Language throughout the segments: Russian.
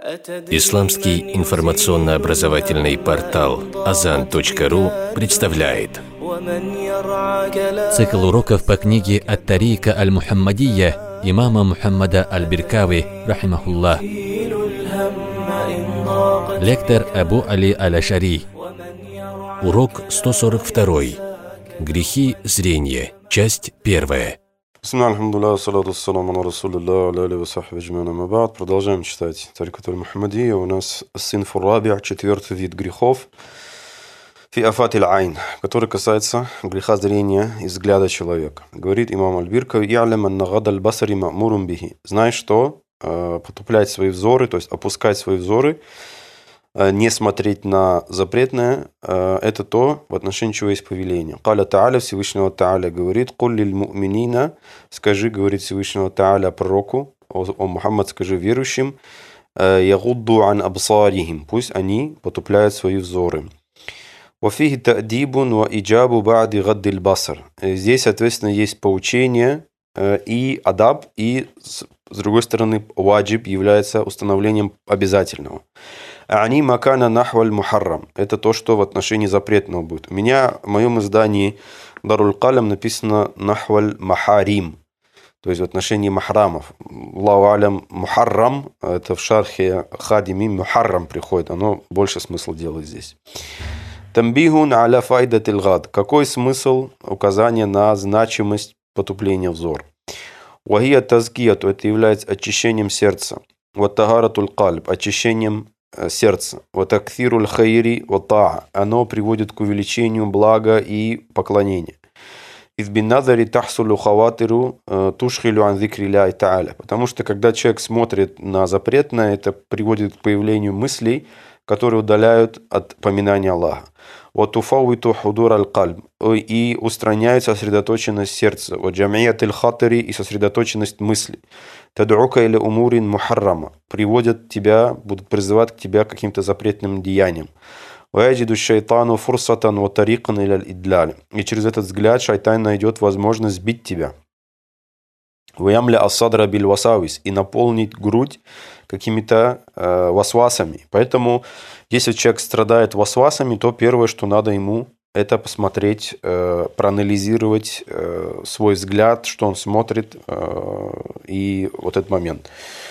Исламский информационно-образовательный портал Azan.ru представляет цикл уроков по книге «Ат-Тарика аль-Мухаммадия» имама Мухаммада аль-Биркави, рахимахуллах. Лектор Абу Али аль-Ашари. Урок 142. Грехи зрения. Часть 1. Продолжаем читать Тарикат аль-Мухаммадия. У нас синф раби', 4-й вид грехов, фи афат аль-айн, который касается греха зрения и взгляда человека. Говорит имам аль-Биркави: «И'лям анна гада аль-басари ма'мурун бихи». Знай, что потуплять свои взоры, то есть опускать свои взоры, не смотреть на запретное, это то, в отношении чего есть повеление. Каля Тааля, Всевышнего Тааля говорит: «Куль лиль му'минина», скажи, говорит Всевышнего Тааля пророку, о Мухаммад, скажи верующим, ягудду ан абсарихим, пусть они потупляют свои взоры. Вафихи та'дибун ва иджабу ба'ди гаддиль басар. Здесь, соответственно, есть поучение и адаб, и, с другой стороны, ваджиб является установлением обязательного. Ани макана нахваль мухаррам. Это то, что в отношении запретного будет. У меня в моем издании Даруль Калям написано нахваль махарим, то есть в отношении махрамов. Аллаху алям мухаррам, это в шархе хадими мухаррам приходит, оно больше смысл делает здесь. Тамбихун аля файдатил гад. Какой смысл указания на значимость потупления взора? Вахия тазкияту, это является очищением сердца. Ваттагаратуль кальб, очищением сердца. Ватакфируль хайри ватаа, оно приводит к увеличению блага и поклонения. Избинназари тахсулю хаватиру тушхилю ан зикри ляй тааля. Потому что когда человек смотрит на запретное, это приводит к появлению мыслей, которые удаляют от поминания Аллаха. Вот уфауиту худур аль-кальб, и устраняет сосредоточенность сердца. Вот джамият аль-хатари, и сосредоточенность мысли. Тадука или умурин мухаррама, приводят тебя, будут призывать к тебя каким-то запретным деяниям. Ваяджиду шайтану фурсатан ва тарикан иля аль-идлаль, и через этот взгляд шайтан найдет возможность сбить тебя. Ваямля ас-садра биль васавис, и наполнить грудь какими-то васвасами. Поэтому, если человек страдает васвасами, то первое, что надо ему, это посмотреть, проанализировать свой взгляд, что он смотрит, и вот этот момент.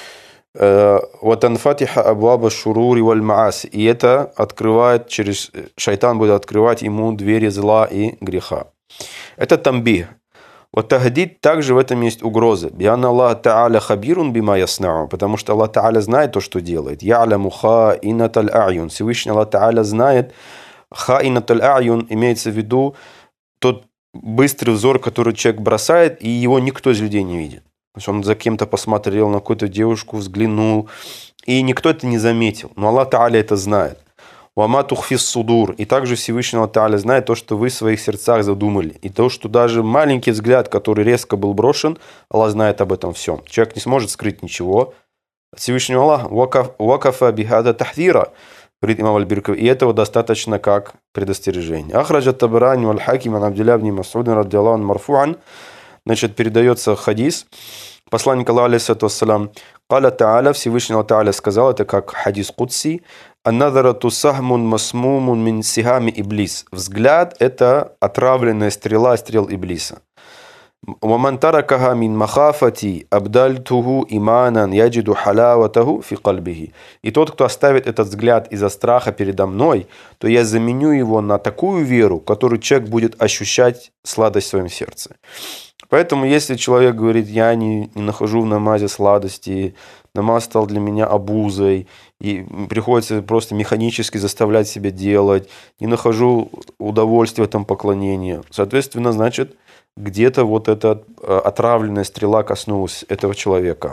«Ватанфатиха абваба шурури валь мааси», и это открывает, шайтан будет открывать ему двери зла и греха. Это тамбих. Вот тахдид, также в этом есть угроза. Бианна Аллах Та'аля хабирун бима яснау, потому что Аллах Та'аля знает то, что делает. Я'ляму хаинат аль-а'юн. Всевышний Аллах Та'аля знает. Хаинат аль-а'юн имеется в виду тот быстрый взор, который человек бросает, и его никто из людей не видит. То есть он за кем-то посмотрел, на какую-то девушку взглянул, и никто это не заметил. Но Аллах Та'аля это знает. Вама тухфис судур. И также Всевышний Аллах Та'аля знает то, что вы в своих сердцах задумали. И то, что даже маленький взгляд, который резко был брошен, Аллах знает об этом всем. Человек не сможет скрыть ничего. Всевышний Аллах вакафа бихада тахдира, говорит имам аль-Биркави, и этого достаточно как предостережение. Ахраджа табарани валь хаким ан Абдилля ибн Мас'удин радиаллаху анху марфуан. Значит, передается хадис. Посланник Аллаха алейхиссалату вассалам: «Каля Та'аля», Всевышний Аллах Та'аля сказал, это как хадис кудси: «Анназарату сахмун масмумун мин сихами иблис». Взгляд – это отравленная стрела стрел Иблиса. «Ваман таракаха мин махафати абдальтуху иманан яджиду халаватаху фи кальбихи». И тот, кто оставит этот взгляд из-за страха передо мной, то я заменю его на такую веру, которую человек будет ощущать сладость в своем сердце. Поэтому, если человек говорит: я не нахожу в намазе сладости, намаз стал для меня обузой, и приходится просто механически заставлять себя делать, не нахожу удовольствия в этом поклонении, соответственно, значит, где-то вот эта отравленная стрела коснулась этого человека.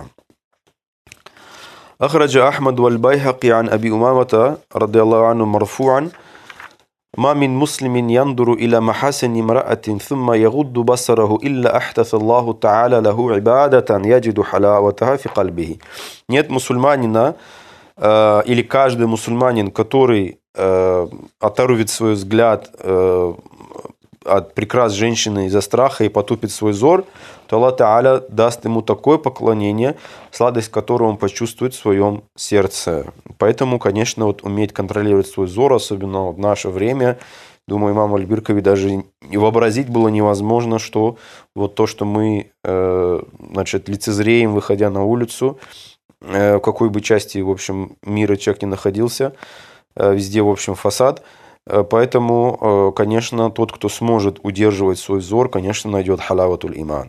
Ахраджа Ахмад валь Байхаки ан Аби Умамата радиаллаху анху марфуан: «Ма мин муслимин яндуру иля махасини мраатин thumma ягудду басараху илля ахтаса Аллаху Та'аля лаху ибадатан яджиду халаватаха фи кальбихи». Нет мусульманина, или каждый мусульманин, который оторвет свой взгляд от прекрас женщины из-за страха и потупит свой взор, то Аллах Та'аля даст ему такое поклонение, сладость которого он почувствует в своем сердце. Поэтому, конечно, вот уметь контролировать свой взор, особенно в наше время, думаю, имам Аль-Биркави даже вообразить было невозможно, что вот то, что мы, лицезреем, выходя на улицу, в какой бы части, в общем, мира человек ни находился, везде, в общем, фасад. Поэтому, конечно, тот, кто сможет удерживать свой взор, конечно, найдет халаватуль иман.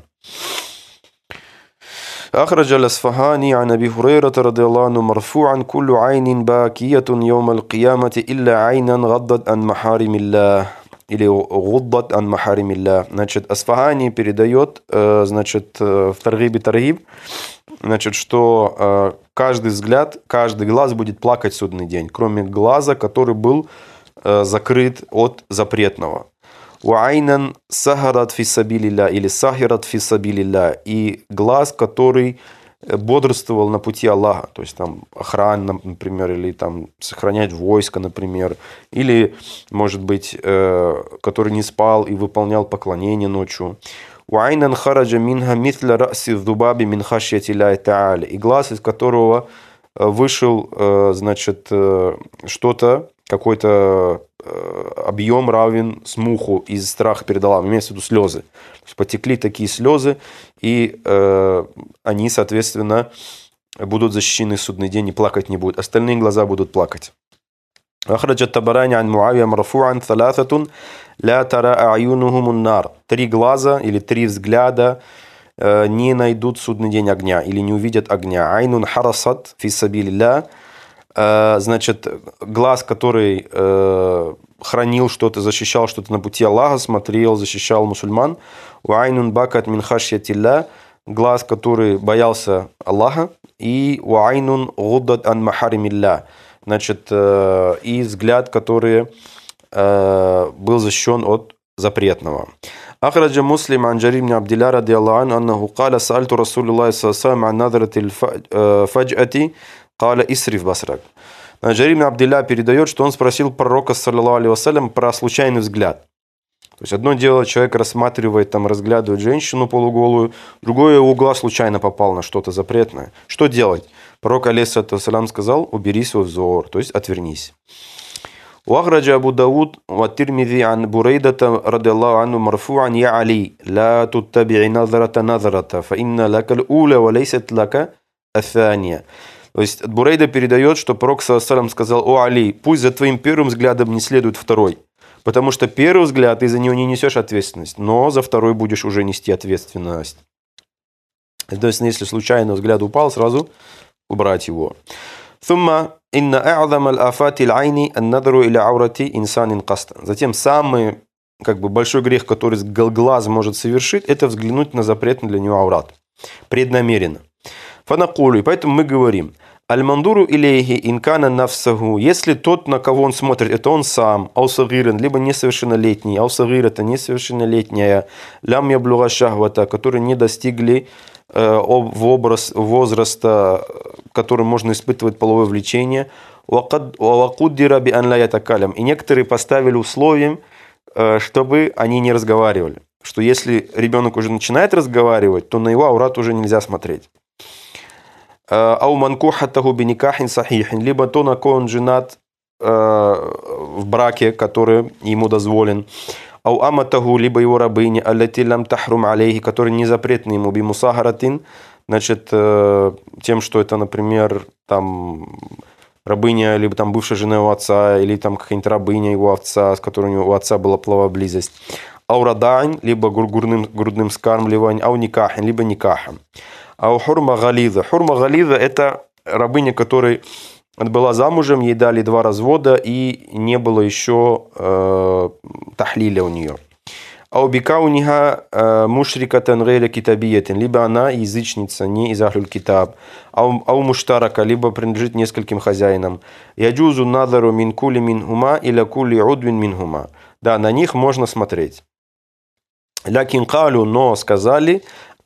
أخرج الأصفهاني عن أبي هريرة رضي الله عنه مرفوعا كل عين باكية يوم القيامة إلا عينا غضت عن محارم الله или غضت عن محارم الله. Значит, Асфахани передает, значит, в Таргиб и Таргиб, значит, что каждый взгляд, каждый глаз будет плакать в судный день, кроме глаза, который был закрыт от запретного. Уайнан сахарат фи сабилилля или сахират фи сабилилля, и глаз, который бодрствовал на пути Аллаха, то есть там охрана, например, или там сохранять войско, например, или, может быть, который не спал и выполнял поклонение ночью. Уайнан хараджа минха митля раси зубаби мин хашьяти лай та'аля, и глаз, из которого вышел, значит, что-то, какой-то объем равен смуху из страха перед Аллахом, имеется в виду слезы. То есть потекли такие слезы, и они, соответственно, будут защищены в судный день и плакать не будут. Остальные глаза будут плакать. أخرج الطبراني عن معاوية مرفوعا ثلاثة لا ترى أعينهم النار. 3 глаза или 3 взгляда не найдут в судный день огня или не увидят огня. Айнун харасат фи сабилилля. Значит, глаз, который хранил что-то, защищал что-то на пути Аллаха, смотрел, защищал мусульман. Уайнун бакат мин хашьятилля. Глаз, который боялся Аллаха. И уайнун гуддат ан махаримилля. Значит, и взгляд, который был защищен от запретного. أخرج مسلم عن جرير بن عبد الله رضي الله عنه أنه قال سألت رسول الله صلى الله عليه وسلم عن نظرة الفجأة قال اسرف بصرك. Джарир ибн Абдилля передает, что он спросил пророка, саллаллаху алейхи вассалям, про случайный взгляд. То есть одно дело, человек рассматривает, там, разглядывает женщину полуголую, другое, его глаз случайно попал на что-то запретное. Что делать? Пророк, алейхиссалату вассалям, сказал: убери свой взор, то есть отвернись. وأخرج أبو داود والترمذي عن بريدة رضي الله عنه مرفوعا يا علي لا تتبع نظرة فإن لك الأولى وليست لك الثانية. То есть Бурейда передает, что пророк ﷺ сказал: о Али, пусть за твоим первым взглядом не следует второй, потому что первый взгляд, ты за него не несешь ответственность, но за второй будешь уже нести ответственность. То есть если случайно взгляд упал, сразу убрать его. Затем самый большой грех, который глаз может совершить, это взглянуть на запретный для него аурат. Преднамеренно. Фанакулю. И поэтому мы говорим: аль-мандуру илейхи инкана нафсаху. Если тот, на кого он смотрит, это он сам, аусагиран, либо несовершеннолетний, аусагирата, несовершеннолетняя, лям яблуга шахвата, которые не достигли возраста, которым можно испытывать половое влечение, вакуддира би ан ла ятакалям. И некоторые поставили условием, чтобы они не разговаривали. Что если ребенок уже начинает разговаривать, то на его аурат уже нельзя смотреть. Ау манкухатаху биникахин сахихин, либо то, на кого он женат в браке, который ему дозволен. Ау аматаху, либо его рабыня, аллати лам тахрум алейхи, который не запретный ему, бимусахаратин, значит, тем, что это, например, там рабыня, либо там бывшая жена его отца, или там какая-нибудь рабыня его отца, с которой у отца была половая близость. Ау радайн, либо грудным скармливанием, ау никахин, либо никахом. Ау хурма гализа. Хурма гализа – это рабыня, которая была замужем, ей дали 2 развода, и не было еще тахлиля у нее. Ау бикауниха мушрикатан гайра китабиятин, либо она язычница, не из ахлюль китаб. Ау муштарака, либо принадлежит нескольким хозяинам. Яджузу надару мин кули мин хума иля кули удвин мин хума. Да, на них можно смотреть. Лякин калю, но сказали: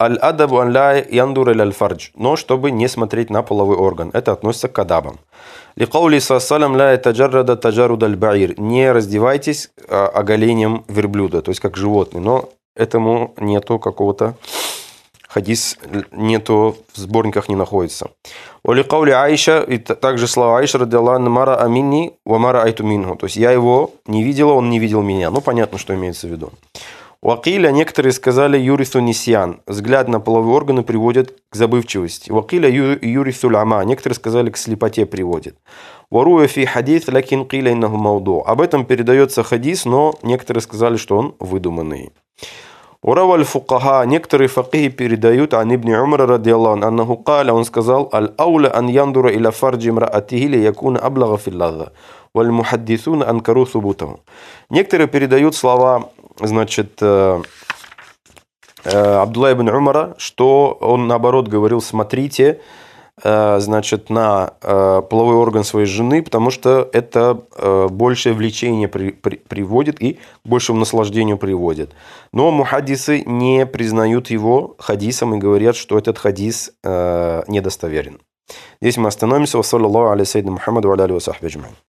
аль-адабу ан ла яндур аль-фардж, но чтобы не смотреть на половой орган. Это относится к адабам. Ликаули саллям ла таджаррада таджаруда аль-баир. Не раздевайтесь оголением верблюда, то есть как животный. Но этому нету какого-то хадис, нету, в сборниках не находится. Оликаули Аиша, и также слова Аиша, радиаллаху анха, мара аминни ва мара айту минху. То есть я его не видела, он не видел меня. Ну, понятно, что имеется в виду. Вакиля, некоторые сказали юрису нисьян. Взгляд на половые органы приводит к забывчивости. Вакиля юрису ляма. Некоторые сказали, к слепоте приводит. Варуя фи хадис, лакин киля иннаху мауду. Об этом передается хадис, но некоторые сказали, что он выдуманный. Ураваль фукаха. Некоторые факихи передают ан ибн Умара радиаллаху анху каля. Он сказал, аль-ауля ан яндура иля фарджи имраатихи ли якуна аблага филладха. Валь мухаддисуна анкару субутаху. Некоторые передают слова, значит, Абдулла ибн Умара, что он наоборот говорил, смотрите, значит, на половой орган своей жены, потому что это большее влечение приводит и к большему наслаждению приводит. Но мухаддисы не признают его хадисом и говорят, что этот хадис недостоверен. Здесь мы остановимся. Ва саллаллаху аля саййидина Мухаммаду ва аля алихи ва сахбихи аджмаин.